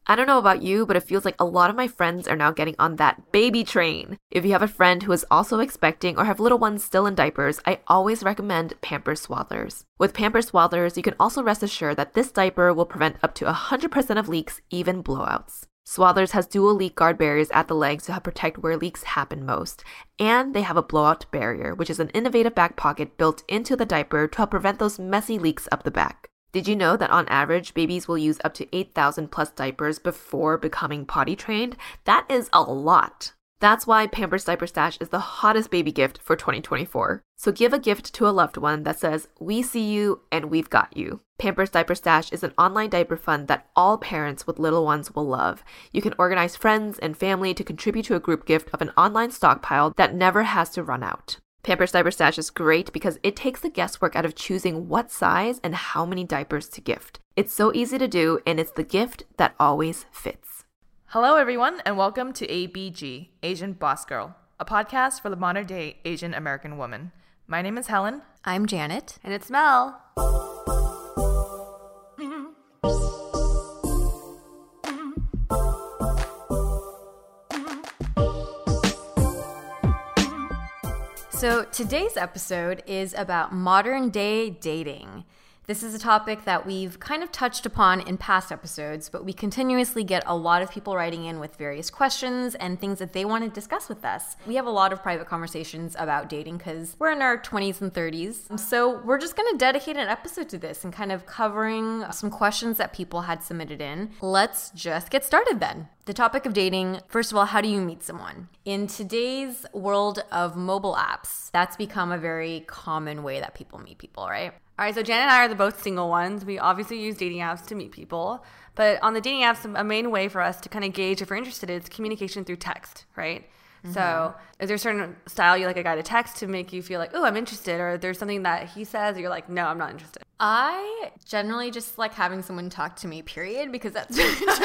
I don't know about you, but it feels like a lot of my friends are now getting on that baby train. If you have a friend who is also expecting or have little ones still in diapers, I always recommend Pampers Swaddlers. With Pampers Swaddlers, you can also rest assured that this diaper will prevent up to 100% of leaks, even blowouts. Swaddlers has dual leak guard barriers at the legs to help protect where leaks happen most. And they have a blowout barrier, which is an innovative back pocket built into the diaper to help prevent those messy leaks up the back. Did you know that on average, babies will use up to 8,000 plus diapers before becoming potty trained? That is a lot. That's why Pampers Diaper Stash is the hottest baby gift for 2024. So give a gift to a loved one that says, "We see you and we've got you." Pampers Diaper Stash is an online diaper fund that all parents with little ones will love. You can organize friends and family to contribute to a group gift of an online stockpile that never has to run out. Pampers Diaper Stash is great because it takes the guesswork out of choosing what size and how many diapers to gift. It's so easy to do, and it's the gift that always fits. Hello, everyone, and welcome to ABG, Asian Boss Girl, a podcast for the modern-day Asian American woman. My name is Helen. I'm Janet. And it's Mel. So today's episode is about modern day dating. This is a topic that we've kind of touched upon in past episodes, but we continuously get a lot of people writing in with various questions and things that they want to discuss with us. We have a lot of private conversations about dating because we're in our 20s and 30s. So we're just going to dedicate an episode to this and kind of covering some questions that people had submitted in. Let's just get started then. The topic of dating, first of all, how do you meet someone? In today's world of mobile apps, that's become a very common way that people meet people, right? All right, so Jan and I are the both single ones. We obviously use dating apps to meet people. But on the dating apps, a main way for us to kind of gauge if we're interested is communication through text, right? Mm-hmm. So is there a certain style you like a guy to text to make you feel like, oh, I'm interested? Or there's something that he says that you're like, no, I'm not interested? I generally just like having someone talk to me, period, because that's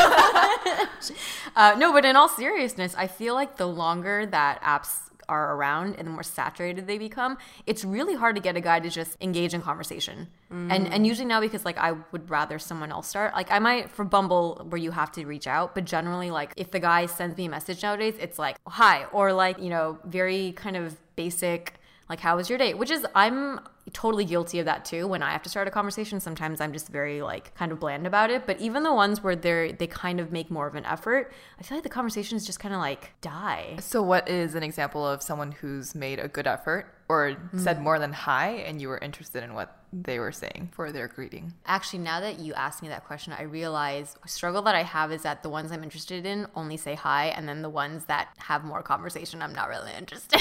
no, but in all seriousness, I feel like the longer that apps are around and the more saturated they become, it's really hard to get a guy to just engage in conversation. And usually now, because like I would rather someone else start, like I might for Bumble where you have to reach out, but generally like if the guy sends me a message nowadays, it's like hi, or like, you know, very kind of basic, like how was your date, which is I'm totally guilty of that too. When I have to start a conversation, sometimes I'm just very like kind of bland about it. But even the ones where they kind of make more of an effort, I feel like the conversations just kind of like die. So what is an example of someone who's made a good effort or said more than hi and you were interested in what they were saying for their greeting? Actually, now that you asked me that question, I realize a struggle that I have is that the ones I'm interested in only say hi, and then the ones that have more conversation, I'm not really interested.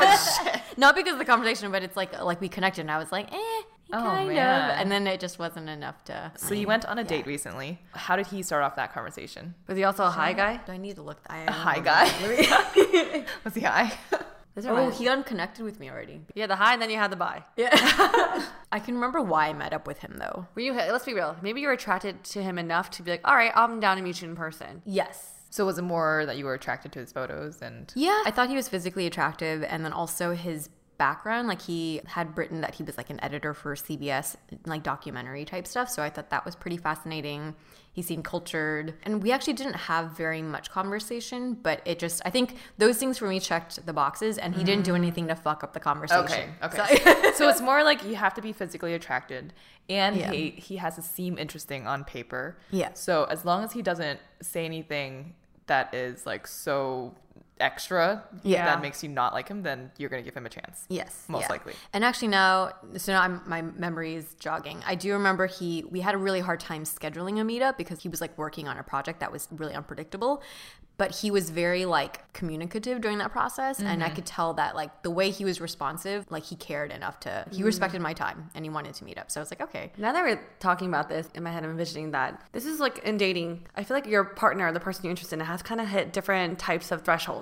Not because of the conversation, but it's like we connected and I was like, kind of. And then it just wasn't enough to... So you went on a date recently. How did he start off that conversation? Was he also a hi guy? Do I need to look? A hi guy? Was he high? Oh, he unconnected with me already. Yeah, the hi and then you had the bye. Yeah. I can remember why I met up with him though. Let's be real. Maybe you were attracted to him enough to be like, all right, I'm down to meet you in person. Yes. So was it more that you were attracted to his photos and... Yeah, I thought he was physically attractive, and then also his background, like he had written that he was like an editor for CBS, like documentary type stuff, so I thought that was pretty fascinating. He seemed cultured, and we actually didn't have very much conversation, but it just, I think those things for me checked the boxes, and he didn't do anything to fuck up the conversation. Okay. So it's more like you have to be physically attracted, and he has to seem interesting on paper. Yeah. So as long as he doesn't say anything that is like so extra that makes you not like him, then you're going to give him a chance. Yes. Most likely. And actually now my memory is jogging. I do remember we had a really hard time scheduling a meetup because he was like working on a project that was really unpredictable. But he was very like communicative during that process. And I could tell that like the way he was responsive, like he cared enough he respected my time and he wanted to meet up. So I was like, okay. Now that we're talking about this, in my head I'm envisioning that this is like in dating, I feel like your partner, the person you're interested in, has kind of hit different types of thresholds.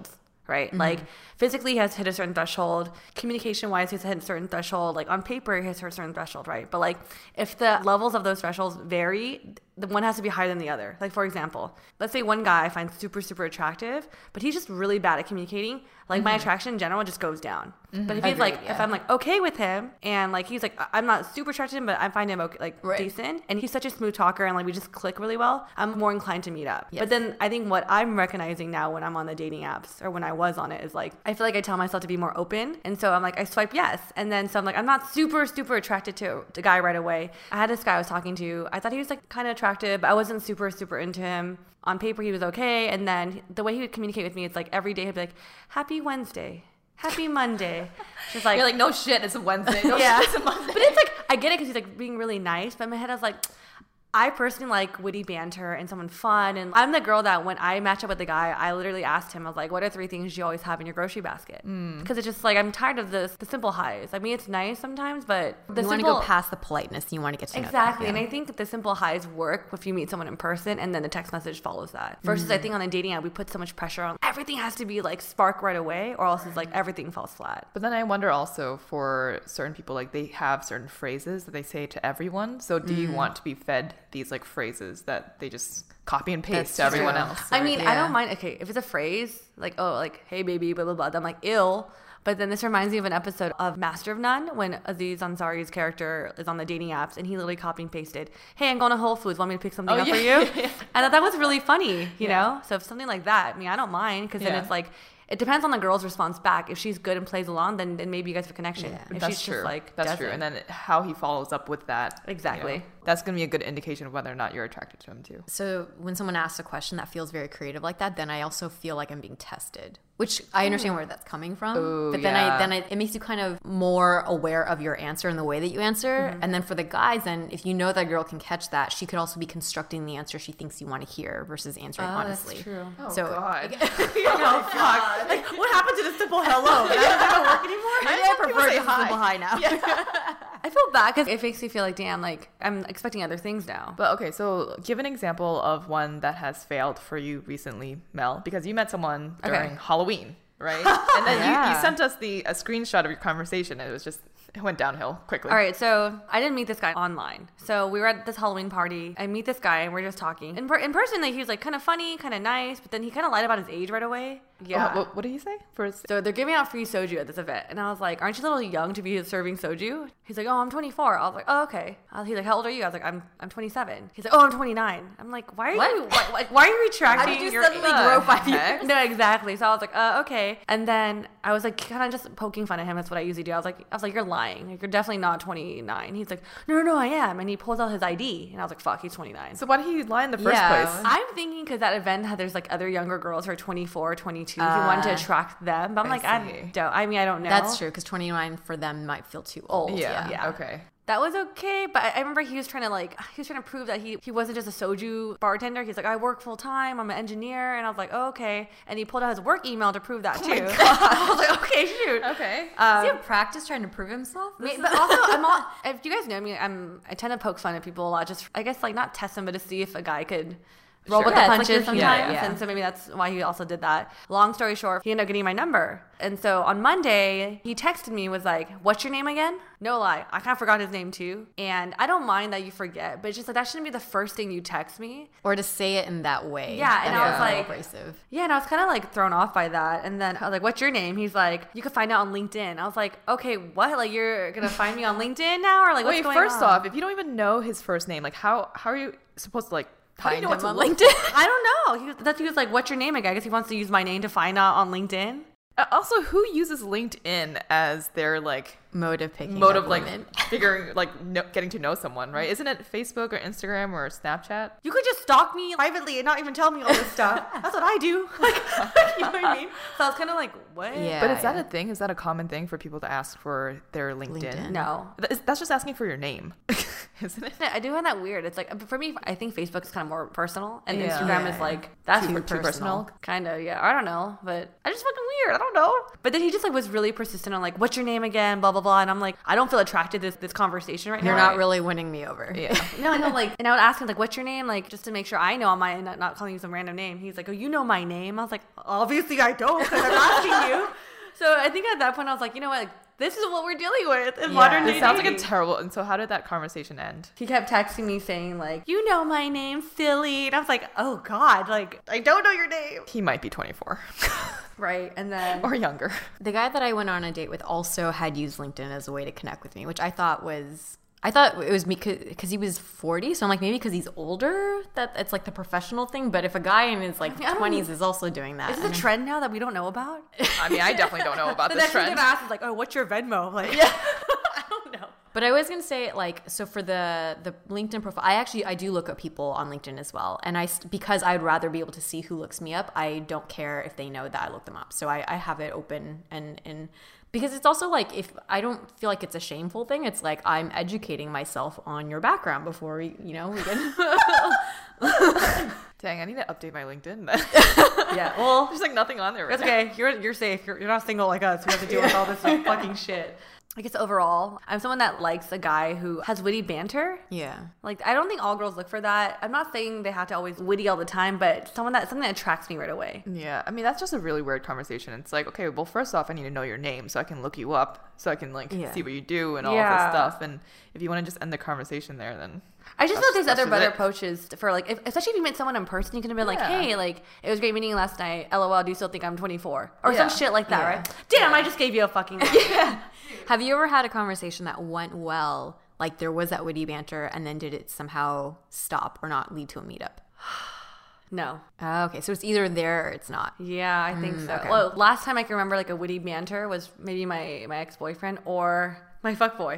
right? Like physically he has to hit a certain threshold, communication wise he has to hit a certain threshold, like on paper he has to hit a certain threshold, right? But like if the levels of those thresholds vary, the one has to be higher than the other. Like for example, let's say one guy I find super, super attractive, but he's just really bad at communicating. Like my attraction in general just goes down. But if he's if I'm like okay with him and like he's like I'm not super attracted to him, but I find him okay, like decent, and he's such a smooth talker and like we just click really well, I'm more inclined to meet up. But then I think what I'm recognizing now when I'm on the dating apps or when I was on it is like I feel like I tell myself to be more open, and so I'm like I swipe yes, and then so I'm like I'm not super, super attracted to the guy right away. I had this guy I was talking to, I thought he was like kind of attractive, but I wasn't super, super into him. On paper he was okay, and then the way he would communicate with me, it's like every day he'd be like, happy Wednesday, happy Monday. Just like, you're like, no shit, it's a Wednesday. No shit, it's a Monday. But it's like I get it because he's like being really nice, but in my head I was like, I personally like witty banter and someone fun. And I'm the girl that when I match up with the guy, I literally asked him, I was like, what are 3 things you always have in your grocery basket? Because it's just like, I'm tired of the simple highs. I mean, it's nice sometimes, but you want to go past the politeness. You want to get to know exactly. them. And I think the simple highs work if you meet someone in person and then the text message follows that. Versus I think on a dating app, we put so much pressure on everything has to be like spark right away or else it's like everything falls flat. But then I wonder also for certain people, like they have certain phrases that they say to everyone. So do you want to be fed these like phrases that they just copy and paste to everyone else? I mean, I don't mind. Okay, if it's a phrase like, oh, like, hey baby, blah blah blah, then I'm like ill. But then this reminds me of an episode of Master of None when Aziz Ansari's character is on the dating apps and he literally copy and pasted, hey, I'm going to Whole Foods, want me to pick something up for you? I thought that was really funny, you know? So if something like that, I mean, I don't mind because then it's like, it depends on the girl's response back. If she's good and plays along, then maybe you guys have a connection. If that's she's true. Just like that's true. And then how he follows up with that. Exactly. You know, that's going to be a good indication of whether or not you're attracted to him too. So when someone asks a question that feels very creative like that, then I also feel like I'm being tested, which I understand where that's coming from. Ooh, but then it makes you kind of more aware of your answer and the way that you answer. And then for the guys, then if you know that girl can catch that, she could also be constructing the answer she thinks you want to hear versus answering honestly. That's true. Oh, so, God. Oh, fuck. Like, what happened to the simple hello? That doesn't work anymore? Maybe I prefer just a simple hi now. I feel bad because it makes me feel like, damn, like I'm expecting other things now. But okay, so give an example of one that has failed for you recently, Mel, because you met someone during Halloween, right? And then you sent us a screenshot of your conversation, and it went downhill quickly. All right, so I didn't meet this guy online. So we were at this Halloween party. I meet this guy, and we're just talking. In person, like, he was like kind of funny, kind of nice, but then he kind of lied about his age right away. Yeah. What did he say? So they're giving out free soju at this event. And I was like, aren't you a little young to be serving soju? He's like, oh, I'm 24. I was like, oh, okay. He's like, how old are you? I was like, I'm 27. He's like, oh, I'm 29. I'm like, why are you retracting? How did you suddenly grow 5 years? No, exactly. So I was like, okay. And then I was like, kind of just poking fun at him. That's what I usually do. I was like, you're lying. Like, you're definitely not 29. He's like, no, I am. And he pulls out his ID. And I was like, fuck, he's 29. So why did he lie in the first place? I'm thinking because that event there's like other younger girls who are 24, 22. He wanted to attract them. But I'm like, I don't know. That's true, because 29 for them might feel too old. Yeah. Okay. That was okay, but I remember he was trying to prove that he wasn't just a soju bartender. He's like, I work full time, I'm an engineer, and I was like, oh, okay. And he pulled out his work email to prove that too. I was like, okay, shoot. Okay. Does he have practice trying to prove himself? But also, if you guys know me, I tend to poke fun at people a lot. Just I guess like not test them, but to see if a guy could roll with the punches sometimes. And so maybe that's why he also did that. Long story short, he ended up getting my number. And so on Monday, he texted me, was like, what's your name again? No lie. I kind of forgot his name too. And I don't mind that you forget, but it's just like that shouldn't be the first thing you text me. Or to say it in that way. Yeah. And I was like, abrasive. Yeah. And I was kind of like thrown off by that. And then I was like, what's your name? He's like, you can find out on LinkedIn. I was like, okay, what? Like you're going to find me on LinkedIn now? Or like, what's going on? First off, if you don't even know his first name, like how are you supposed to like, how do you know what's on LinkedIn? I don't know. He was like, what's your name again? I guess he wants to use my name to find out on LinkedIn. Also, who uses LinkedIn as their like mode of picking like figuring like getting to know someone, right? Isn't it Facebook or Instagram or Snapchat? You could just stalk me privately and not even tell me all this stuff. That's what I do. Like, you know what I mean? So I was kind of like, what? Yeah, but is that a thing? Is that a common thing for people to ask for their LinkedIn? No. That's just asking for your name. isn't it? I do find that weird. It's like, for me, I think Facebook is kind of more personal, and Yeah. Instagram is like, that's Too too personal. Kind of, yeah. I don't know, but I just fucking weird. I don't know. But then he just like was really persistent on like, what's your name again? Blah blah blah. And I'm like, I don't feel attracted to this conversation right You're now. not really winning me over. Yeah. No, I know, like, and I would ask him, like, what's your name? Like, just to make sure I know on my end, not calling you some random name. He's like, oh, you know my name? I was like, obviously I don't, because I'm asking you. So I think at that point I was like, you know what? This is what we're dealing with in modern day It sounds like a dating. terrible. And so how did that conversation end? He kept texting me saying, like, you know my name, silly. And I was like, oh, God, like, I don't know your name. He might be 24 Right. And then or younger. The guy that I went on a date with also had used LinkedIn as a way to connect with me, which I thought it was me because he was 40. So I'm like, maybe because he's older, that it's like the professional thing. But if a guy in his like 20s is also doing that. is it a trend now that we don't know about? I mean, I definitely don't know about The this next thing trend. they're gonna ask is like, oh, what's your Venmo? Like, yeah. I don't know. But I was gonna say, like, so for the LinkedIn profile, I do look up people on LinkedIn as well, and because I'd rather be able to see who looks me up. I don't care if they know that I look them up, so I have it open and because it's also like, if I don't feel like it's a shameful thing, it's like I'm educating myself on your background before we get. Dang, I need to update my LinkedIn. Yeah. Well, There's like nothing on there right that's okay. You're safe. You're not single like us. We have to deal with all this like, fucking shit. I guess overall, I'm someone that likes a guy who has witty banter. Yeah. Like, I don't think all girls look for that. I'm not saying they have to always witty all the time, but something that attracts me right away. Yeah, I mean, that's just a really weird conversation. It's like, okay, well, first off, I need to know your name so I can look you up, so I can like Yeah. see what you do and all Yeah. this stuff. And if you want to just end the conversation there, then I just feel like there's that's other just better it. approaches for like, especially if you met someone in person, you can have been like, Yeah. hey, like, it was great meeting you last night. LOL, do you still think I'm 24? Or Yeah. some shit like that, Yeah. right? Damn, I just gave you a fucking Have you ever had a conversation that went well, like there was that witty banter, and then did it somehow stop or not lead to a meetup? No. Oh, okay, so it's either there or it's not. Yeah, I think so. okay. Well, last time I can remember like a witty banter was maybe my ex-boyfriend or my fuckboy.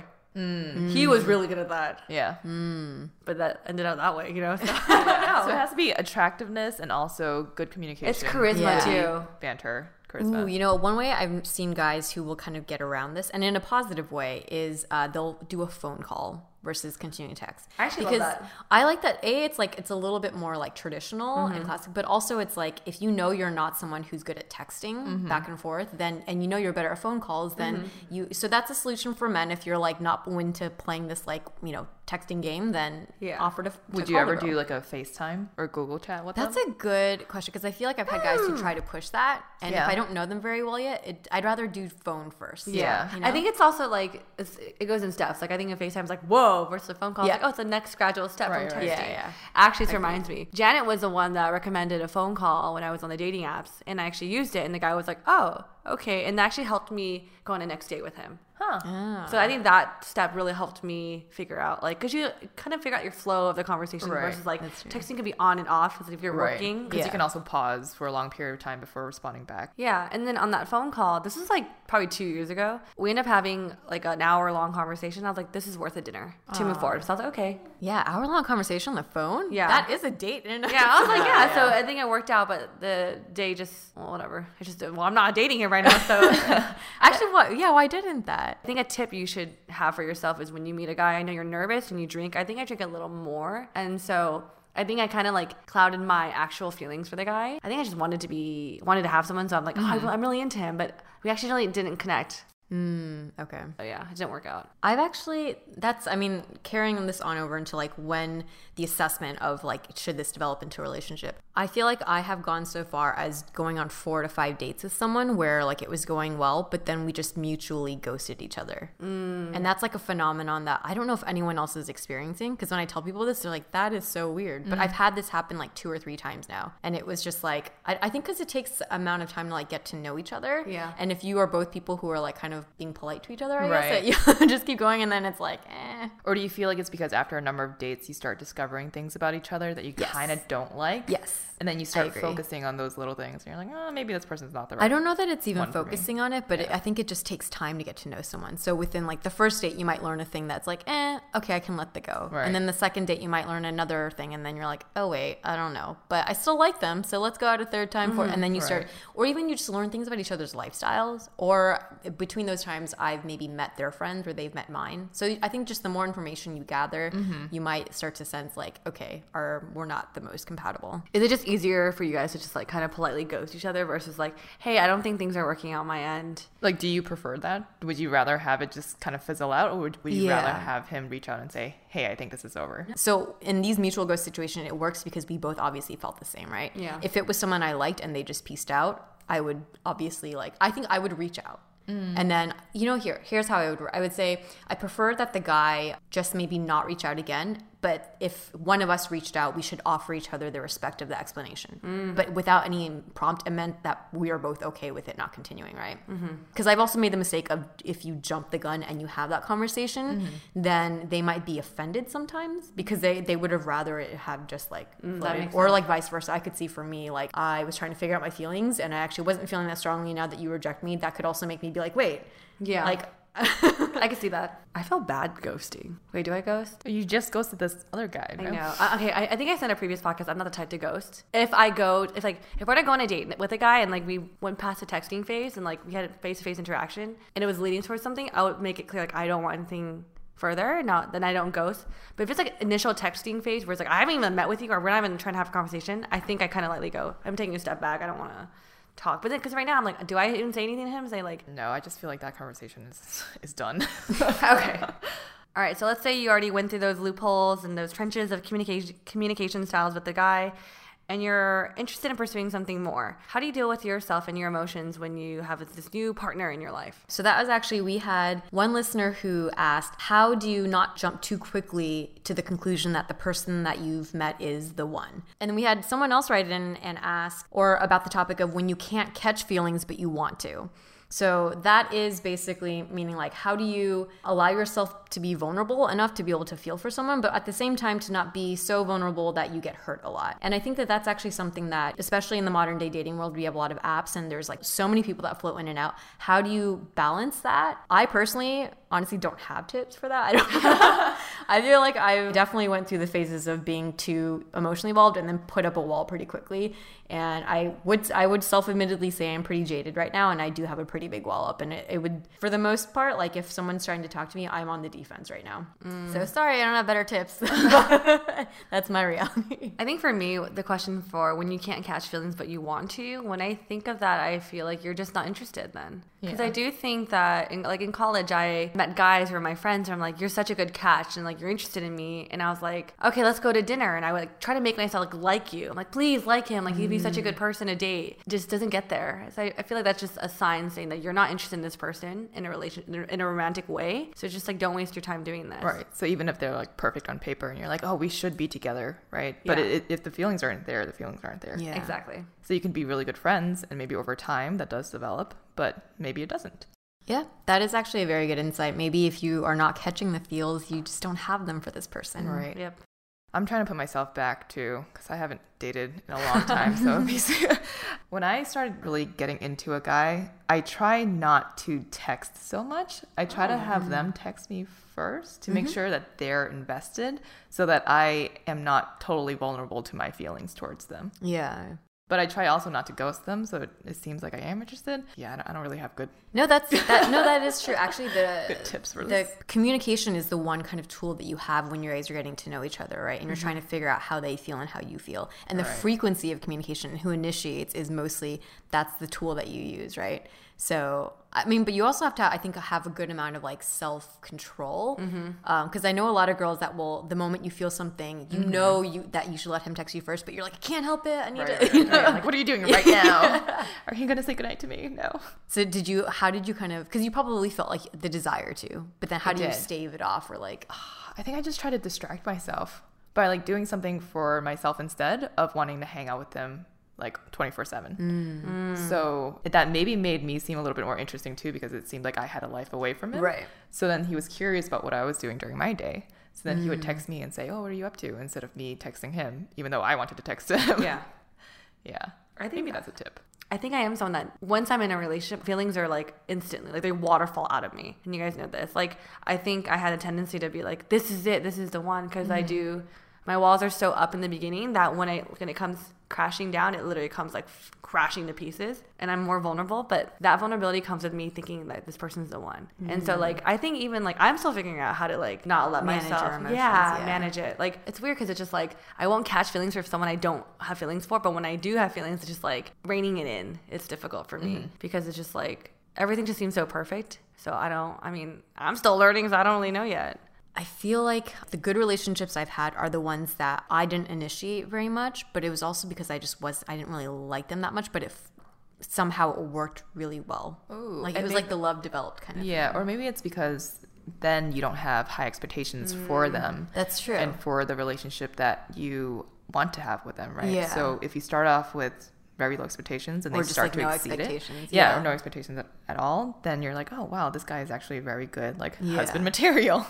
He was really good at that, yeah. but that ended up that way, you know? So, So it has to be attractiveness and also good communication. it's charisma Yeah. too. Banter, Ooh, charisma. you know, one way I've seen guys who will kind of get around this, and in a positive way, is they'll do a phone call versus continuing text. I actually love because that. I like that. It's like it's a little bit more like traditional and classic, but also it's like if you know you're not someone who's good at texting back and forth, then and you know you're better at phone calls, then so that's a solution for men. If you're like not into playing this like texting game, then Yeah. offer to. Would to you call the ever girl. do like a FaceTime or Google chat with That's them? a good question because I feel like I've had guys who try to push that, and Yeah. if I don't know them very well yet, I'd rather do phone first. Yeah. You know? I think it's also like it goes in steps. Like I think a FaceTime's like whoa versus a phone call. Yeah. Like, oh, it's the next gradual step Right, from right. texting. Yeah. Actually, this reminds me. Janet was the one that recommended a phone call when I was on the dating apps, and I actually used it. And the guy was like, "Oh, okay," and that actually helped me go on a next date with him. Huh. So I think that step really helped me figure out, like, because you kind of figure out your flow of the conversation Right. versus like That's true. texting can be on and off because if you're Right. working. Because Yeah. you can also pause for a long period of time before responding back. Yeah, and then on that phone call, this was like probably 2 years ago. We ended up having like an hour-long conversation. I was like, "This is worth a dinner to move forward." So I was like, "Okay." Yeah, hour-long conversation on the phone. Yeah. that is a date. In Yeah, I was like, "Yeah." So I think it worked out, but the day just whatever. I'm not dating him right now, so Actually, what? Yeah, why didn't that? I think a tip you should have for yourself is when you meet a guy, I know you're nervous and you drink. I think I drink a little more. And so I think I kind of like clouded my actual feelings for the guy. I think I just wanted to have someone. So I'm like, oh, I'm really into him. But we actually really didn't connect. Okay. So yeah, it didn't work out. I've actually, carrying this on over into like when the assessment of like, should this develop into a relationship? I feel like I have gone so far as going on 4 to 5 dates with someone where like it was going well, but then we just mutually ghosted each other. And that's like a phenomenon that I don't know if anyone else is experiencing. Because when I tell people this, they're like, that is so weird. But I've had this happen like 2 or 3 times now. And it was just like, I think because it takes amount of time to like get to know each other. Yeah. And if you are both people who are like kind of being polite to each other, I Right. guess, that you just keep going and then it's like, Or do you feel like it's because after a number of dates, you start discovering things about each other that you Yes. kind of don't like? Yes. And then you start agree. focusing on those little things. And you're like, oh, maybe this person's not the right I don't know that it's even one for me. focusing on it, but I think it just takes time to get to know someone. So within like the first date, you might learn a thing that's like, okay, I can let that go. Right. And then the second date, you might learn another thing. And then you're like, oh, wait, I don't know. But I still like them. So let's go out a third time. And then you start, Right. or even you just learn things about each other's lifestyles or between between those times, I've maybe met their friends or they've met mine. So I think just the more information you gather, you might start to sense like, okay, we're not the most compatible. Is it just easier for you guys to just like kind of politely ghost each other versus like, hey, I don't think things are working out on my end? Like, do you prefer that? Would you rather have it just kind of fizzle out, or would you rather have him reach out and say, hey, I think this is over? So in these mutual ghost situations, it works because we both obviously felt the same, right? Yeah. If it was someone I liked and they just pieced out, I would obviously I think I would reach out. And then, here's how I would say I prefer that the guy just maybe not reach out again. But if one of us reached out, we should offer each other the respect of the explanation. But without any prompt, it meant that we are both okay with it not continuing, right? Because I've also made the mistake of if you jump the gun and you have that conversation, then they might be offended sometimes because they would have rather it have just floated. Or like vice versa. I could see for me, like I was trying to figure out my feelings and I actually wasn't feeling that strongly. Now that you reject me, that could also make me be like, wait. Yeah. Like... I can see that. I felt bad ghosting. Wait, do I ghost? You just ghosted this other guy. I know. Okay, I think I said in a previous podcast, I'm not the type to ghost. If we're to go on a date with a guy and like we went past the texting phase and like we had a face-to-face interaction and it was leading towards something, I would make it clear like I don't want anything further. Then I don't ghost. But if it's like initial texting phase where it's like I haven't even met with you or we're not even trying to have a conversation, I think I kind of lightly go. I'm taking a step back. I don't want to talk. But then because right now I'm like, do I even say anything to him? Say like, no, I just feel like that conversation is done. Okay. All right, so let's say you already went through those loopholes and those trenches of communication styles with the guy and you're interested in pursuing something more. How do you deal with yourself and your emotions when you have this new partner in your life? So that was actually, we had one listener who asked, how do you not jump too quickly to the conclusion that the person that you've met is the one? And then we had someone else write in and ask, or about the topic of when you can't catch feelings but you want to. So that is basically meaning like, how do you allow yourself to be vulnerable enough to be able to feel for someone, but at the same time to not be so vulnerable that you get hurt a lot? And I think that that's actually something that, especially in the modern day dating world, we have a lot of apps and there's like so many people that float in and out. How do you balance that? I personally, honestly, don't have tips for that. I feel like I definitely went through the phases of being too emotionally involved and then put up a wall pretty quickly. And I would self-admittedly say I'm pretty jaded right now, and I do have a pretty big wall up. And it would, for the most part, like if someone's trying to talk to me, I'm on the defense right now. So sorry, I don't have better tips. That's my reality. I think for me, the question for when you can't catch feelings but you want to, when I think of that, I feel like you're just not interested then. Because I do think that in college, I met guys who were my friends and I'm like, you're such a good catch and like you're interested in me. And I was like, okay, let's go to dinner. And I would like try to make myself like you. I'm like, please like him. Like he'd be such a good person to date. Just doesn't get there. So I feel like that's just a sign saying that you're not interested in this person in a romantic way. So just like don't waste your time doing this. Right. So even if they're like perfect on paper and you're like, oh, we should be together, right? But if the feelings aren't there, the feelings aren't there. Yeah, exactly. So you can be really good friends and maybe over time that does develop, but maybe it doesn't. Yeah, that is actually a very good insight. Maybe if you are not catching the feels, you just don't have them for this person. Right. Yep. I'm trying to put myself back too, because I haven't dated in a long time. So basically, when I started really getting into a guy, I try not to text so much. I try to have them text me first to make sure that they're invested so that I am not totally vulnerable to my feelings towards them. Yeah. But I try also not to ghost them, so it seems like I am interested. Yeah, I don't really have good. No, that is true. Actually, good tips for this. The communication is the one kind of tool that you have when you guys are getting to know each other, right? And you're trying to figure out how they feel and how you feel. And the frequency of communication and who initiates is mostly that's the tool that you use, right? So, I mean, but you also have to, I think, have a good amount of like self-control. Because I know a lot of girls that will, the moment you feel something, you know that you should let him text you first, but you're like, I can't help it. I need to. Like, what are you doing right now? Are you going to say goodnight to me? No. So how did you kind of, because you probably felt like the desire to, but then how do you stave it off or like? I think I just try to distract myself by like doing something for myself instead of wanting to hang out with them like 24/7. So that maybe made me seem a little bit more interesting too, because it seemed like I had a life away from him. Right. So then he was curious about what I was doing during my day. So then he would text me and say, oh, what are you up to? Instead of me texting him, even though I wanted to text him. Yeah. Yeah. I think maybe that's a tip. I think I am someone that once I'm in a relationship, feelings are like instantly, like they waterfall out of me. And you guys know this. Like, I think I had a tendency to be like, this is it. This is the one. Because I do, my walls are so up in the beginning that when it comes crashing down, it literally comes like crashing to pieces, and I'm more vulnerable. But that vulnerability comes with me thinking that this person's the one. And so like I think even like I'm still figuring out how to like not let manage myself your emotions, manage it. Like it's weird because it's just like I won't catch feelings for someone I don't have feelings for, but when I do have feelings, it's just like reining it in. It's difficult for me because it's just like everything just seems so perfect. So I'm still learning, so I don't really know yet. I feel like the good relationships I've had are the ones that I didn't initiate very much, but it was also because I didn't really like them that much, but somehow it worked really well. Ooh, like it was like the love developed kind of thing. Or maybe it's because then you don't have high expectations for them. That's true. And for the relationship that you want to have with them, right? Yeah. So if you start off with very low expectations and they start to exceed it, or no expectations at all, then you're like, oh wow, this guy is actually very good, like husband material.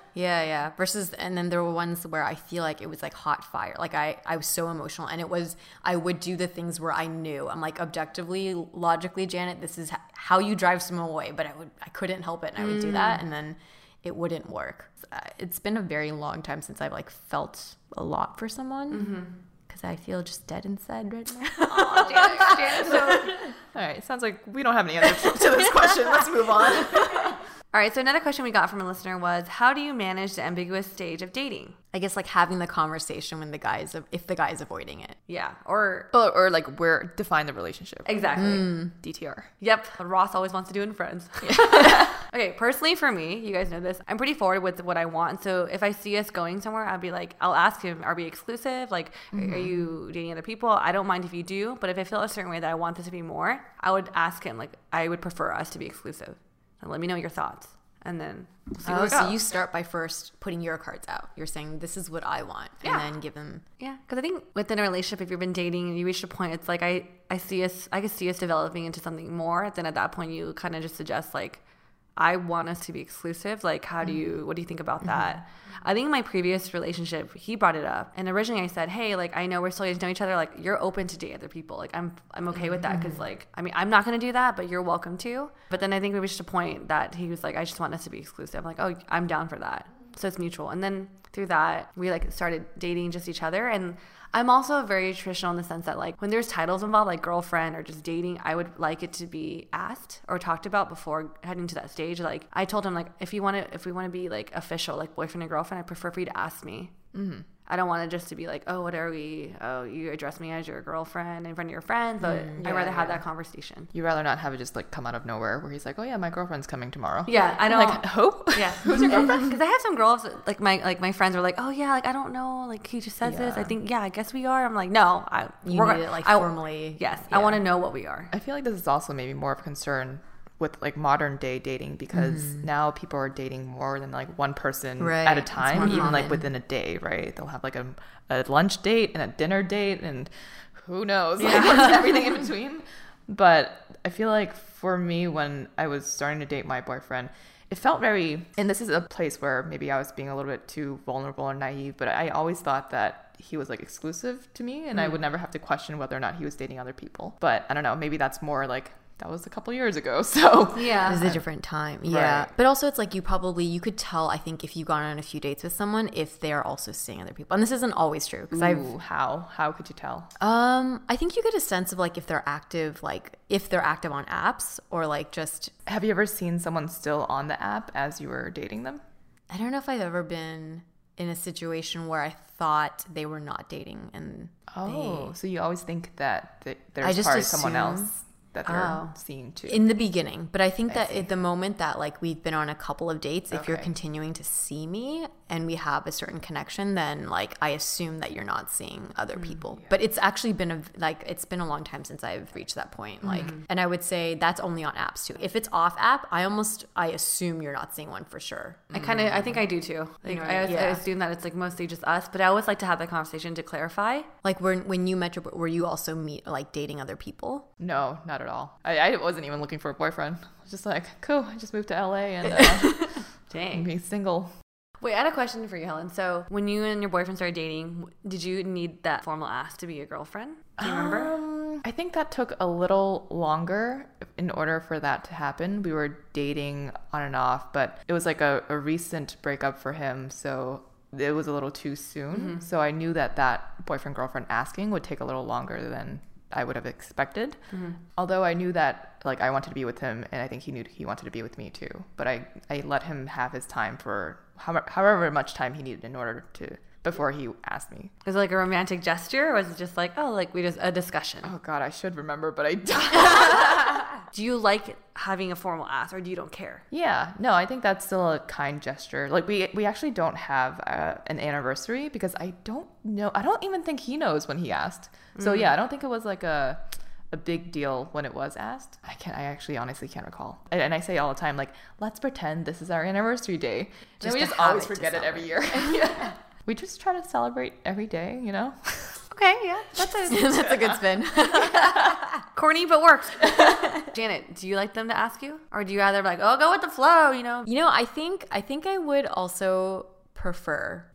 Versus, and then there were ones where I feel like it was like hot fire, like I was so emotional, and I would do the things where I knew I'm like, objectively, logically, Janet, this is how you drive someone away, but I couldn't help it, and I would do that, and then it wouldn't work. It's been a very long time since I've like felt a lot for someone. Because I feel just dead inside right now. Oh, Janet. All right, sounds like we don't have any answer to this question. Let's move on. All right, so another question we got from a listener was, how do you manage the ambiguous stage of dating? I guess like having the conversation when if the guy is avoiding it. Yeah, or like define the relationship. Exactly. DTR. Yep, Ross always wants to do in friends. Okay, personally for me, you guys know this, I'm pretty forward with what I want. So if I see us going somewhere, I'll ask him, are we exclusive? Like, are you dating other people? I don't mind if you do, but if I feel a certain way that I want this to be more, I would ask him, like, I would prefer us to be exclusive. And let me know your thoughts. And then we'll see where we go. So you start by first putting your cards out. You're saying, this is what I want. And then give them. Yeah, because I think within a relationship, if you've been dating and you reach a point, it's like I could see us developing into something more. Then at that point, you kind of just suggest, like, I want us to be exclusive. Like, what do you think about that? I think in my previous relationship, he brought it up. And originally I said, hey, like, I know we're still getting to know each other. Like, you're open to date other people. Like, I'm okay with that. Cause like, I'm not going to do that, but you're welcome to. But then I think we reached a point that he was like, I just want us to be exclusive. I'm like, oh, I'm down for that. So it's mutual. And then through that, we like started dating just each other. And I'm also very traditional in the sense that, like, when there's titles involved, like girlfriend or just dating, I would like it to be asked or talked about before heading to that stage. Like, I told him, like, if we want to be like official, like boyfriend and girlfriend, I prefer for you to ask me. I don't want it just to be like, oh, what are we? Oh, you address me as your girlfriend in front of your friends. But I'd rather have that conversation. You'd rather not have it just like come out of nowhere where he's like, oh yeah, my girlfriend's coming tomorrow. Yeah, I know. Like, who? Yeah. Who's your girlfriend? Because I have some girls, like my friends are like, oh yeah, like I don't know, like he just says this. I think, yeah, I guess we are. I'm like, no, you need it like formally. Yes, I want to know what we are. I feel like this is also maybe more of a concern with like modern day dating, because now people are dating more than like one person at a time, even like within a day, right? They'll have like a lunch date and a dinner date and who knows, like everything in between. But I feel like for me, when I was starting to date my boyfriend, it felt very, and this is a place where maybe I was being a little bit too vulnerable or naive, but I always thought that he was like exclusive to me and I would never have to question whether or not he was dating other people. But I don't know, maybe that's more like, that was a couple years ago, so yeah, it was a different time. Yeah, right. But also it's like you could tell, I think, if you've gone on a few dates with someone, if they're also seeing other people, and this isn't always true because how could you tell? I think you get a sense of like if they're active on apps, or like just. Have you ever seen someone still on the app as you were dating them? I don't know if I've ever been in a situation where I thought they were not dating, and so you always think that there's probably someone else that they're seeing too. In the beginning. But I think that at the moment that like we've been on a couple of dates, if you're continuing to see me and we have a certain connection, then like I assume that you're not seeing other people. Yeah. But it's actually been it's been a long time since I've reached that point. Like, and I would say that's only on apps too. If it's off app, I assume you're not seeing one for sure. I think I do too. Like I assume that it's like mostly just us, but I always like to have that conversation to clarify. Like when you met were you also like dating other people? No, not at all. I wasn't even looking for a boyfriend. I was just like, cool, I just moved to LA and dang, being single. Wait, I had a question for you, Helen. So when you and your boyfriend started dating, did you need that formal ask to be a girlfriend? Do you remember? I think that took a little longer in order for that to happen. We were dating on and off, but it was like a recent breakup for him. So it was a little too soon. So I knew that boyfriend girlfriend asking would take a little longer than I would have expected. Although I knew that like I wanted to be with him, and I think he knew he wanted to be with me too. But I let him have his time for however much time he needed in order to before he asked me. Was it like a romantic gesture, or was it just like, oh, like we just a discussion? Oh God, I should remember, but I don't. Do you like having a formal ask, or do you don't care? Yeah, no, I think that's still a kind gesture. Like we actually don't have an anniversary because I don't even think he knows when he asked. So yeah, I don't think it was like a big deal when it was asked. I actually honestly can't recall. And I say all the time, like, let's pretend this is our anniversary day. And we just always forget it every year. Yeah. We just try to celebrate every day, you know? Okay, yeah, that's a good spin. Corny, but works. Janet, do you like them to ask you? Or do you rather be like, oh, go with the flow, you know? You know, I think I would also prefer,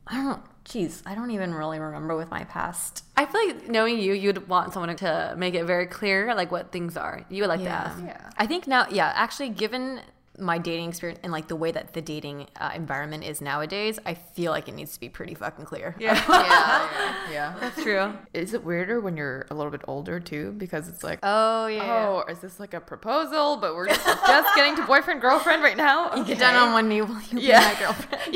I don't even really remember with my past. I feel like knowing you'd want someone to make it very clear, like, what things are. You would like to ask. Yeah. I think now, actually, given my dating experience and like the way that the dating environment is nowadays, I feel like it needs to be pretty fucking clear. Yeah. That's true. Is it weirder when you're a little bit older too? Because it's like, Oh, yeah. oh, is this like a proposal? But we're just getting to boyfriend girlfriend right now. Okay. You get down on one knee, will you be my girlfriend?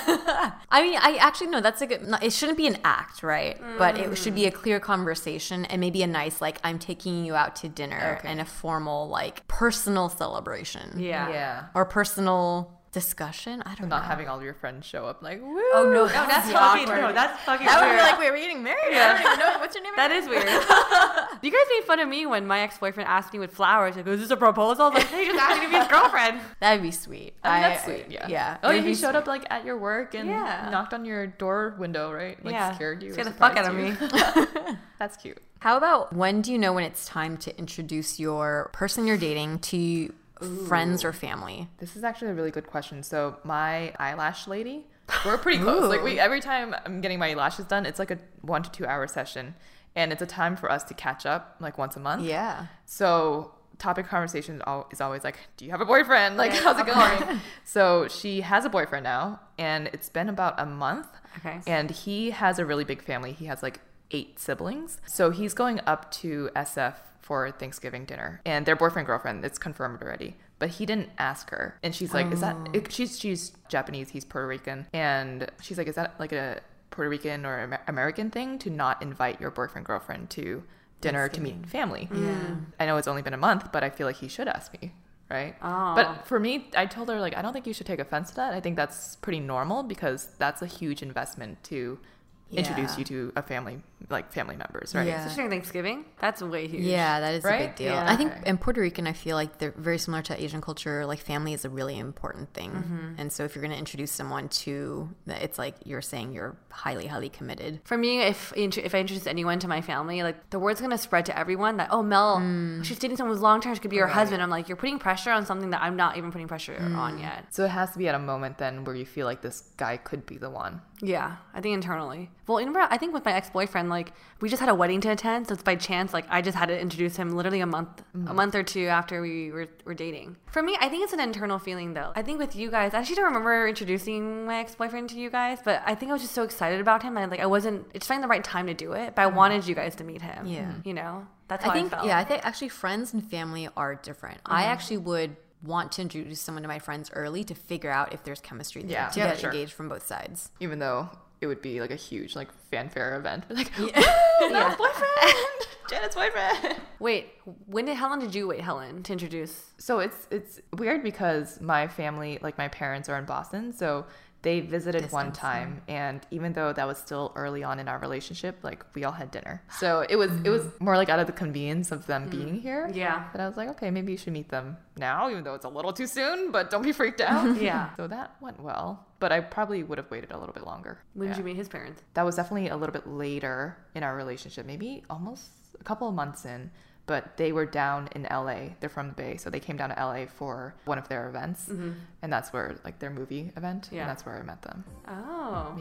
I mean, I actually no, that's a good. It shouldn't be an act, right? But it should be a clear conversation and maybe a nice like I'm taking you out to dinner and a formal like personal celebration. Yeah. Or personal discussion. I don't know. Not having all of your friends show up like, woo. Oh no, That's fucking weird. That's fucking That would weird. be like, wait, we're getting married? Yeah. I don't even know. What's your name? That is weird. You guys made fun of me when my ex-boyfriend asked me with flowers. Like, is this a proposal? I was like, hey, just asked me to be his girlfriend. That'd be sweet. I mean, that's sweet. Yeah. Oh, It'd he be showed up like at your work and Yeah. knocked on your door window, right? Like scared you. Scared the fuck out of me. That's cute. How about when do you know when it's time to introduce your person you're dating to friends or family? This is actually a really good question. So my eyelash lady, we're pretty close. Like every time I'm getting my lashes done, it's like a 1 to 2 hour session, and it's a time for us to catch up like once a month. Yeah. So topic conversation is always like, do you have a boyfriend? Like, how's it going? So she has a boyfriend now, and it's been about a month. Okay. And he has a really big family. He has like 8 siblings. So he's going up to SF for Thanksgiving dinner, and their boyfriend girlfriend, it's confirmed already, but he didn't ask her. And she's like, is that she's Japanese, he's Puerto Rican, and she's like, is that like a Puerto Rican or American thing to not invite your boyfriend girlfriend to dinner to meet family? I know it's only been a month, but I feel like he should ask me, right? But for me, I told her like, I don't think you should take offense to that. I think that's pretty normal because that's a huge investment to introduce you to a family, like family members, right? Yeah. Especially during Thanksgiving, that's way huge. Yeah, that is a big deal. Yeah. I think in Puerto Rican, I feel like they're very similar to Asian culture. Like family is a really important thing. And so if you're going to introduce someone to, it's like you're saying you're highly, highly committed. For me, if I introduce anyone to my family, like the word's gonna spread to everyone that, oh, Mel, she's dating someone who's long term, she could be her husband. I'm like, you're putting pressure on something that I'm not even putting pressure on yet. So it has to be at a moment then where you feel like this guy could be the one. Yeah, I think internally. Well, I think with my ex-boyfriend, like we just had a wedding to attend, so it's by chance. Like I just had to introduce him literally a month or two after we were dating. For me, I think it's an internal feeling though. I think with you guys, I actually don't remember introducing my ex-boyfriend to you guys, but I think I was just so excited about him. I wasn't. It's finding the right time to do it, but I wanted you guys to meet him. Yeah, you know, that's how I felt. Yeah, I think actually friends and family are different. I actually would want to introduce someone to my friends early to figure out if there's chemistry there, to get engaged from both sides. Even though it would be like a huge like fanfare event. Like, Yeah. boyfriend, Janet's boyfriend. Wait, how long did you wait, Helen, to introduce? So it's weird because my family, like my parents are in Boston, so they visited one time, and even though that was still early on in our relationship, like we all had dinner. So it was more like out of the convenience of them being here. Yeah. But I was like, okay, maybe you should meet them now, even though it's a little too soon, but don't be freaked out. Yeah. So that went well, but I probably would have waited a little bit longer. When did you meet his parents? That was definitely a little bit later in our relationship, maybe almost a couple of months in. But they were down in LA. They're from the Bay, so they came down to LA for one of their events, and that's where like their movie event, and that's where I met them. Oh,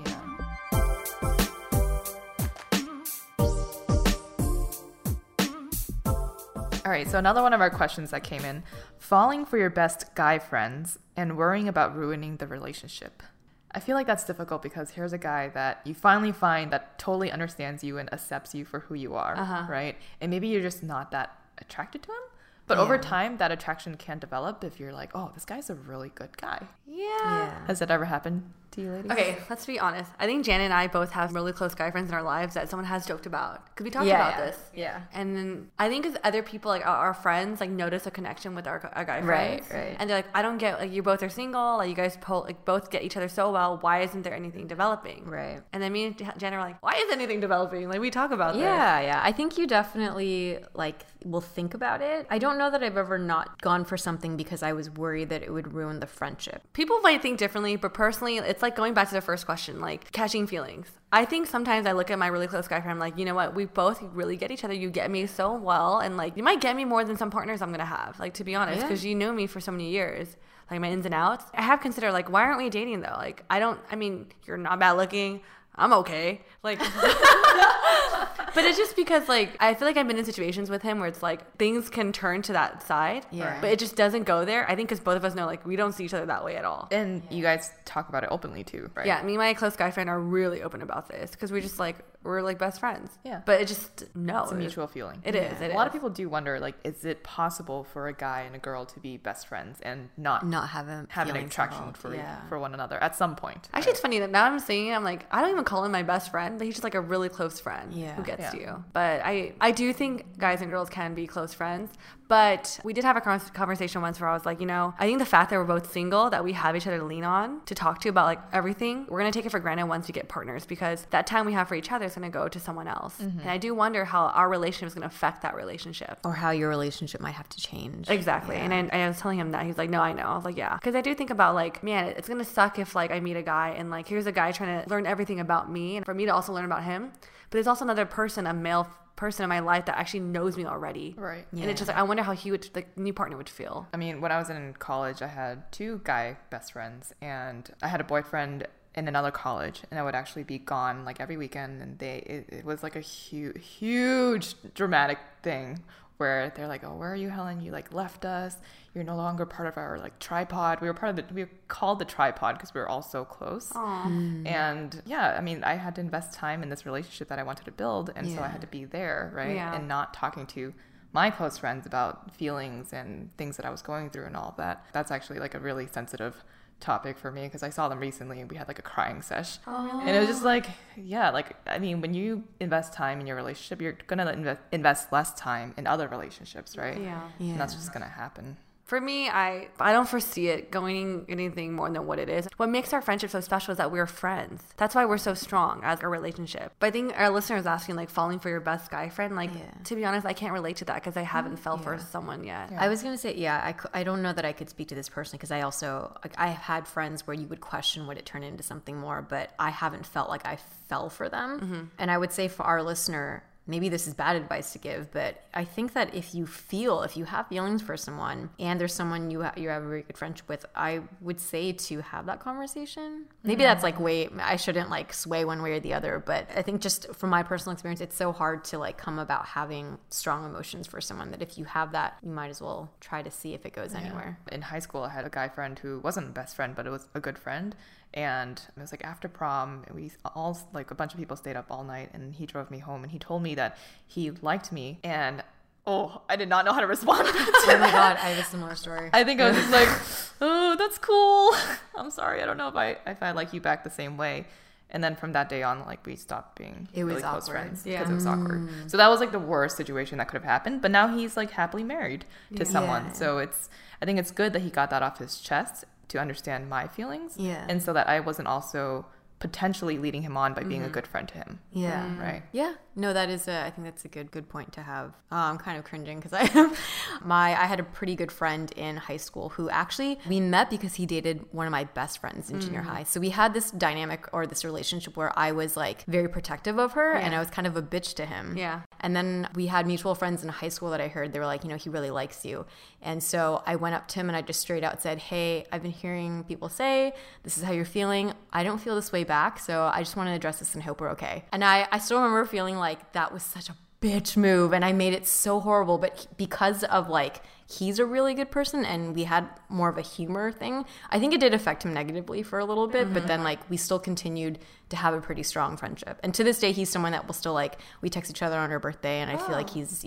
yeah. All right, so another one of our questions that came in: falling for your best guy friends and worrying about ruining the relationship. I feel like that's difficult because here's a guy that you finally find that totally understands you and accepts you for who you are, right? And maybe you're just not that attracted to him. But over time, that attraction can develop if you're like, oh, this guy's a really good guy. Yeah. Has that ever happened to you, ladies? Okay, let's be honest. I think Jan and I both have really close guy friends in our lives that someone has joked about. Because we talked about this. Yeah. And then I think as other people, like our friends, like notice a connection with our guy friends. Right. And they're like, I don't get, like, you both are single. Like, you guys both get each other so well. Why isn't there anything developing? Right. And then me and Jan are like, why isn't anything developing? Like, we talk about this. Yeah. I think you definitely like will think about it. I don't know that I've ever not gone for something because I was worried that it would ruin the friendship. People might think differently, but personally, it's like going back to the first question, like catching feelings. I think sometimes I look at my really close guy friend, I'm like, you know what? We both really get each other. You get me so well. And like, you might get me more than some partners I'm going to have, like, to be honest, because you know me for so many years, like my ins and outs. I have considered, like, why aren't we dating though? Like, you're not bad looking. I'm okay. Like, but it's just because, like, I feel like I've been in situations with him where it's like things can turn to that side, but it just doesn't go there. I think because both of us know, like, we don't see each other that way at all. And you guys talk about it openly too, right? Yeah, me and my close guy friend are really open about this because we're just like, we're like best friends. Yeah. But it just, no. It's a mutual feeling. It is. A lot of people do wonder, like, is it possible for a guy and a girl to be best friends and not have an attraction for one another at some point? Actually, it's funny that now I'm saying it, I'm like, I don't even call him my best friend, but he's just like a really close friend who gets you. But I do think guys and girls can be close friends. But we did have a conversation once where I was like, you know, I think the fact that we're both single, that we have each other to lean on, to talk to about like everything, we're going to take it for granted once we get partners, because that time we have for each other is going to go to someone else. And I do wonder how our relationship is going to affect that relationship. Or how your relationship might have to change. Exactly. Yeah. And I was telling him that. He's like, no, I know. I was like, yeah. Because I do think about, like, man, it's going to suck if, like, I meet a guy and, like, here's a guy trying to learn everything about me and for me to also learn about him. But there's also another person, a male person in my life that actually knows me already. Right. Yeah. And it's just like, I wonder how he would, the new partner would feel. I mean, when I was in college, I had 2 guy best friends, and I had a boyfriend in another college, and I would actually be gone like every weekend, and it was like a huge dramatic thing where they're like, oh, where are you, Helen? You like left us. You're no longer part of our like tripod. We were called the tripod because we were all so close. And yeah, I mean, I had to invest time in this relationship that I wanted to build. And so I had to be there, right? Yeah. And not talking to my close friends about feelings and things that I was going through and all of that. That's actually like a really sensitive topic for me, because I saw them recently and we had like a crying sesh. And it was just like, yeah, like, I mean, when you invest time in your relationship, you're gonna invest less time in other relationships, right? And that's just gonna happen. For me, I don't foresee it going anything more than what it is. What makes our friendship so special is that we're friends. That's why we're so strong as a relationship. But I think our listener is asking, like, falling for your best guy friend. Like, to be honest, I can't relate to that because I haven't fell for someone yet. I was going to say, I don't know that I could speak to this personally, because I also, like, I have had friends where you would question would it turn into something more, but I haven't felt like I fell for them. And I would say for our listener, maybe this is bad advice to give, but I think that if you have feelings for someone and there's someone you have a very good friendship with, I would say to have that conversation. Maybe that's like I shouldn't like sway one way or the other, but I think just from my personal experience, it's so hard to like come about having strong emotions for someone that if you have that, you might as well try to see if it goes anywhere. In high school, I had a guy friend who wasn't a best friend, but it was a good friend. And it was like after prom, we all, like, a bunch of people stayed up all night, and he drove me home, and he told me that he liked me, and I did not know how to respond. Oh my God, I have a similar story. I think I was just like, oh, that's cool. I'm sorry, I don't know if I like you back the same way. And then from that day on, like, we stopped being really close friends because it was awkward. So that was like the worst situation that could have happened. But now he's like happily married to someone. So I think it's good that he got that off his chest to understand my feelings. And so that I wasn't also potentially leading him on by being a good friend to him. Right. Yeah. No, that is I think that's a good point to have. I'm kind of cringing because I had a pretty good friend in high school who actually we met because he dated one of my best friends in junior high. So we had this dynamic or this relationship where I was like very protective of her and I was kind of a bitch to him. Yeah. And then we had mutual friends in high school that I heard, they were like, you know, he really likes you. And so I went up to him and I just straight out said, hey, I've been hearing people say this is how you're feeling. I don't feel this way back. So I just want to address this and hope we're okay. And I still remember feeling like that was such a bitch move, and I made it so horrible. But because of like, he's a really good person and we had more of a humor thing, I think it did affect him negatively for a little bit, but then like we still continued to have a pretty strong friendship. And to this day, he's someone that will still like, we text each other on our birthday, and I feel like he's,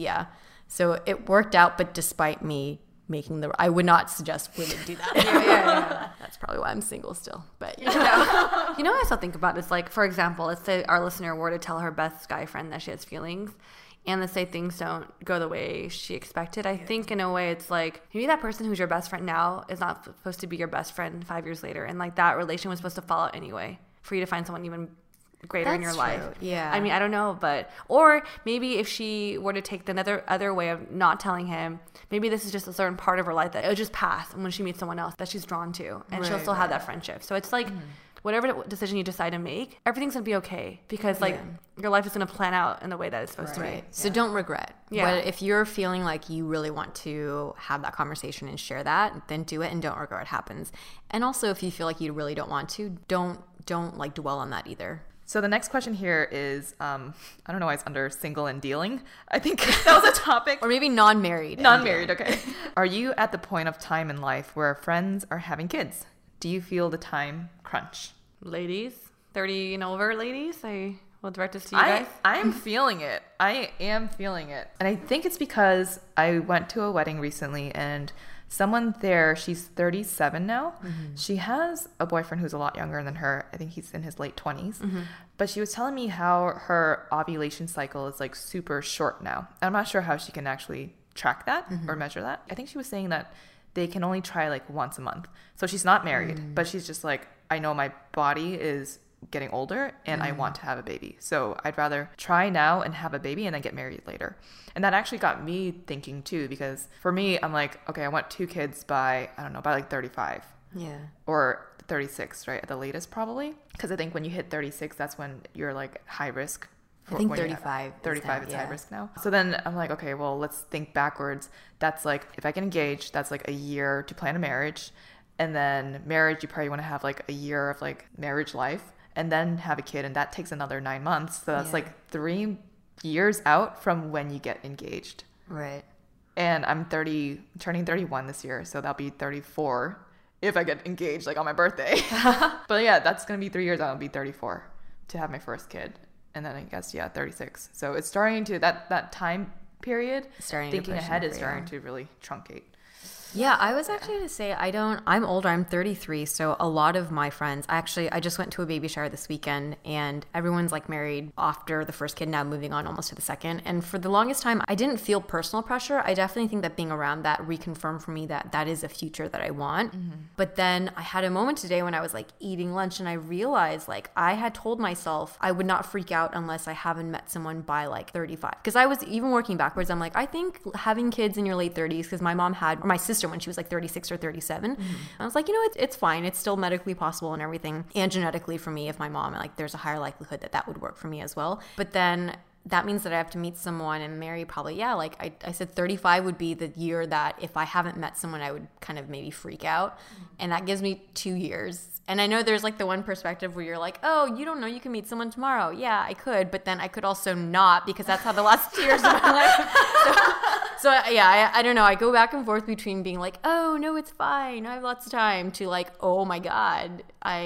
so it worked out. But despite me making I would not suggest women do that. Yeah. That's probably why I'm single still. But you know what I still think about is like, for example, let's say our listener were to tell her best guy friend that she has feelings, and let's say things don't go the way she expected. I think in a way it's like, maybe that person who's your best friend now is not supposed to be your best friend 5 years later, and like that relation was supposed to fall out anyway for you to find someone even greater in your life. Yeah. I mean, I don't know, but, or maybe if she were to take the other way of not telling him, maybe this is just a certain part of her life that it'll just pass, and when she meets someone else that she's drawn to, and she'll still have that friendship. So it's like, whatever decision you decide to make, everything's gonna be okay, because like your life is gonna plan out in the way that it's supposed to be. So don't regret. But if you're feeling like you really want to have that conversation and share that, then do it and don't regret what happens. And also, if you feel like you really don't want to, don't like dwell on that either. So the next question here is, I don't know why it's under single and dealing. I think that was a topic. Or maybe non-married. Non-married, okay. Are you at the point of time in life where friends are having kids? Do you feel the time crunch? Ladies, 30 and over ladies, I will direct this to you guys. I'm feeling it. I am feeling it. And I think it's because I went to a wedding recently, and someone there, she's 37 now. She has a boyfriend who's a lot younger than her. I think he's in his late 20s. But she was telling me how her ovulation cycle is like super short now. I'm not sure how she can actually track that or measure that. I think she was saying that they can only try like once a month. So she's not married, but she's just like, I know my body is getting older and I want to have a baby. So I'd rather try now and have a baby and then get married later. And that actually got me thinking too, because for me, I'm like, okay, I want 2 kids by like 35. Yeah. Or 36, right? At the latest, probably. Because I think when you hit 36, that's when you're like high risk. I think 35. 35 is high risk now. So then I'm like, okay, well, let's think backwards. That's like, if I get engaged, that's like a year to plan a marriage. And then marriage, you probably want to have like a year of like marriage life, and then have a kid, and that takes another 9 months. So that's like 3 years out from when you get engaged. Right. And I'm turning 31 this year, so that'll be 34 if I get engaged like on my birthday. But yeah, that's gonna be 3 years out. I'll be 34 to have my first kid, and then I guess 36. So it's starting to that time period. Thinking ahead is starting to really truncate. Yeah, I was actually going to say, I'm older, I'm 33, so a lot of my friends, I just went to a baby shower this weekend, and everyone's like married after the first kid, now moving on almost to the second. And for the longest time, I didn't feel personal pressure. I definitely think that being around that reconfirmed for me that that is a future that I want. But then I had a moment today when I was like eating lunch, and I realized like I had told myself I would not freak out unless I haven't met someone by like 35. Because I was even working backwards. I'm like, I think having kids in your late 30s, because my mom had, or my sister when she was like 36 or 37. I was like, it's fine. It's still medically possible and everything. And genetically for me, if my mom, like there's a higher likelihood that would work for me as well. But then that means that I have to meet someone and marry probably, like I said 35 would be the year that if I haven't met someone, I would kind of maybe freak out. And that gives me 2 years. And I know there's like the one perspective where you're like, oh, you don't know, you can meet someone tomorrow. Yeah, I could. But then I could also not, because that's how the last 2 years of my life. So I don't know. I go back and forth between being like, oh, no, it's fine, I have lots of time, to like, oh my God,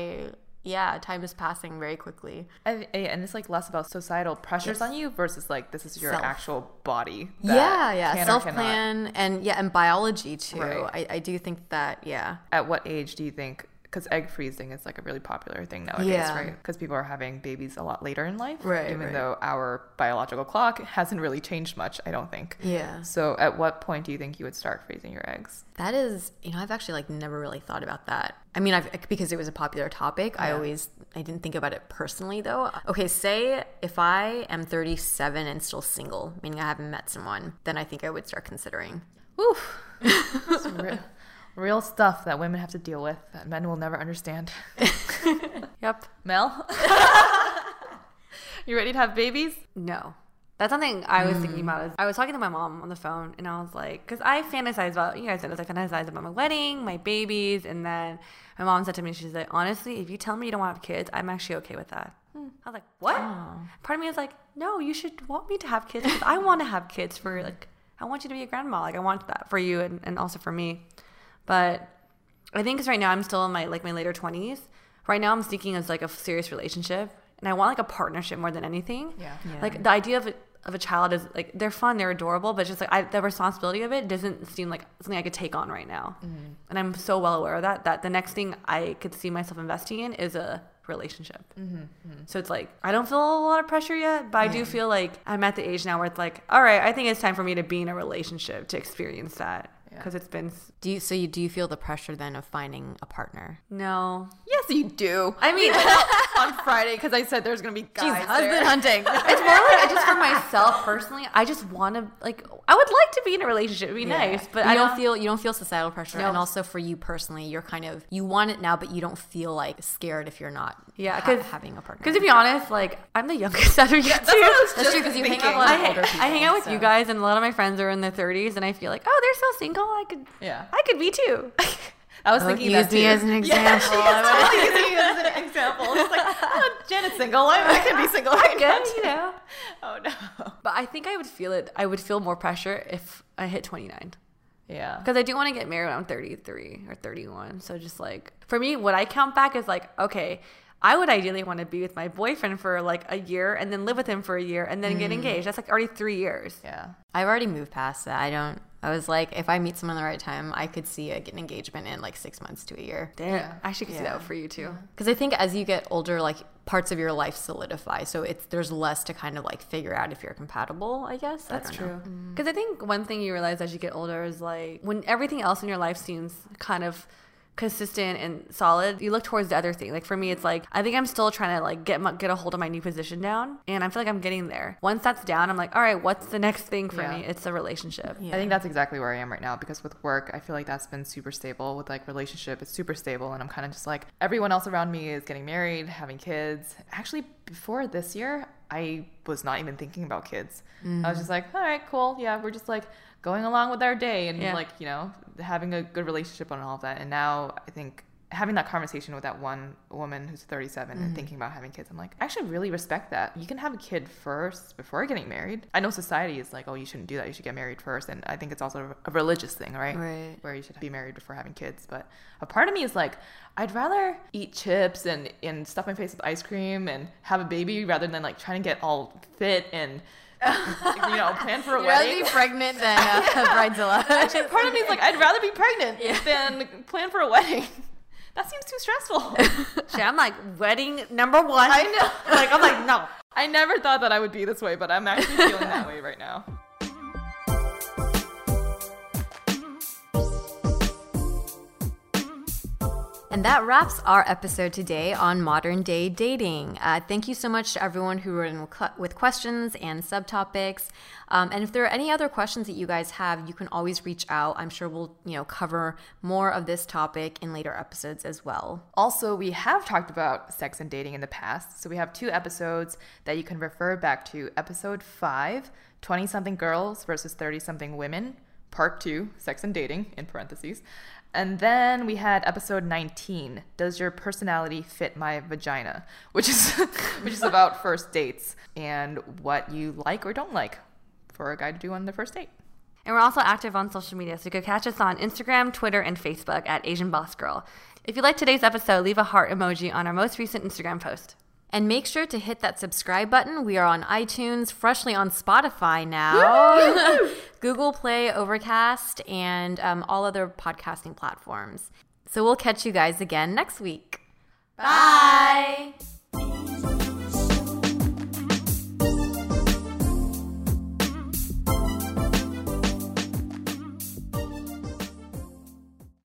time is passing very quickly. And it's like less about societal pressures on you versus like this is your actual body. Self-plan and biology too. Right. I do think that, At what age do you think, because egg freezing is like a really popular thing nowadays, right? Because people are having babies a lot later in life, even though our biological clock hasn't really changed much, I don't think. Yeah. So at what point do you think you would start freezing your eggs? That is, I've actually like never really thought about that. I mean, because it was a popular topic, I didn't think about it personally though. Okay, say if I am 37 and still single, meaning I haven't met someone, then I think I would start considering. Oof. That's real stuff that women have to deal with that men will never understand. Yep. Mel? You ready to have babies? No. That's something I was thinking about. I was talking to my mom on the phone, and I was like, because I fantasize about, you guys know this, I fantasize about my wedding, my babies, and then my mom said to me, she's like, honestly, if you tell me you don't want to have kids, I'm actually okay with that. I was like, what? Part of me was like, no, you should want me to have kids because I want to have kids for like, I want you to be a grandma. Like I want that for you and also for me. But I think because right now I'm still in my later 20s. Right now I'm seeking as like a serious relationship and I want like a partnership more than anything. Yeah. Like the idea of a child is like, they're fun, they're adorable, but just like the responsibility of it doesn't seem like something I could take on right now. And I'm so well aware of that the next thing I could see myself investing in is a relationship. So it's like, I don't feel a lot of pressure yet, but I do feel like I'm at the age now where it's like, all right, I think it's time for me to be in a relationship to experience that. Because it's been... Do you feel the pressure then of finding a partner? No. Yes, you do. I mean, on Friday, because I said there's going to be guys husband hunting. It's more like just for myself personally. I just want to, like, I would like to be in a relationship. It'd be nice, but you don't feel societal pressure. No. And also for you personally, you're kind of, you want it now, but you don't feel like scared if you're not having a partner. Because to be honest, like, I'm the youngest out of you two. That's true, because you hang out with a lot of older people. I hang out with you guys, and a lot of my friends are in their 30s, and I feel like, oh, they're so single. I could be too. I was thinking that too. Use me as an example. Totally using you as an example. It's like, oh, Janet's single. I can be single. I'm good, you know. Oh no. But I think I would feel it. I would feel more pressure if I hit 29. Yeah. Because I do want to get married when I'm 33 or 31. So just like, for me, what I count back is like, okay, I would ideally want to be with my boyfriend for like a year and then live with him for a year and then get engaged. That's like already 3 years. Yeah. I've already moved past that. I was like, if I meet someone at the right time, I could see an engagement in like 6 months to a year. Damn. Yeah. I actually could see that for you too. Because I think as you get older, like parts of your life solidify. So there's less to kind of like figure out if you're compatible, I guess. That's true. Because I think one thing you realize as you get older is like when everything else in your life seems kind of consistent and solid, you look towards the other thing. Like for me, it's like I think I'm still trying to like get a hold of my new position down, and I feel like I'm getting there. Once that's down, I'm like, all right, what's the next thing for me? It's a relationship. I think that's exactly where I am right now, because with work, I feel like that's been super stable. With like relationship, it's super stable, and I'm kind of just like, everyone else around me is getting married, having kids. Actually, before this year, I was not even thinking about kids. I was just like, all right, cool, yeah, we're just like going along with our day and like, you know, having a good relationship and all of that. And now I think having that conversation with that one woman who's 37 and thinking about having kids, I'm like, I actually really respect that. You can have a kid first before getting married. I know society is like, oh, you shouldn't do that. You should get married first. And I think it's also a religious thing, right? Where you should be married before having kids. But a part of me is like, I'd rather eat chips and stuff my face with ice cream and have a baby rather than like trying to get all fit and you know, plan for a wedding. You'd rather be pregnant than bridezilla. Actually, part of me is like, I'd rather be pregnant than plan for a wedding. That seems too stressful. Shit, I'm like, wedding number one. I know. Like, I'm like, no. I never thought that I would be this way, but I'm actually feeling that way right now. And that wraps our episode today on modern day dating. Thank you so much to everyone who wrote in with questions and subtopics. And if there are any other questions that you guys have, you can always reach out. I'm sure we'll, cover more of this topic in later episodes as well. Also, we have talked about sex and dating in the past. So we have 2 episodes that you can refer back to. Episode 5, 20-something girls versus 30-something women. Part 2, sex and dating, in parentheses. And then we had episode 19, Does Your Personality Fit My Vagina? Which is about first dates and what you like or don't like for a guy to do on their first date. And we're also active on social media, so you can catch us on Instagram, Twitter, and Facebook at Asian Boss Girl. If you liked today's episode, leave a heart emoji on our most recent Instagram post. And make sure to hit that subscribe button. We are on iTunes, freshly on Spotify now, Google Play, Overcast, and all other podcasting platforms. So we'll catch you guys again next week. Bye.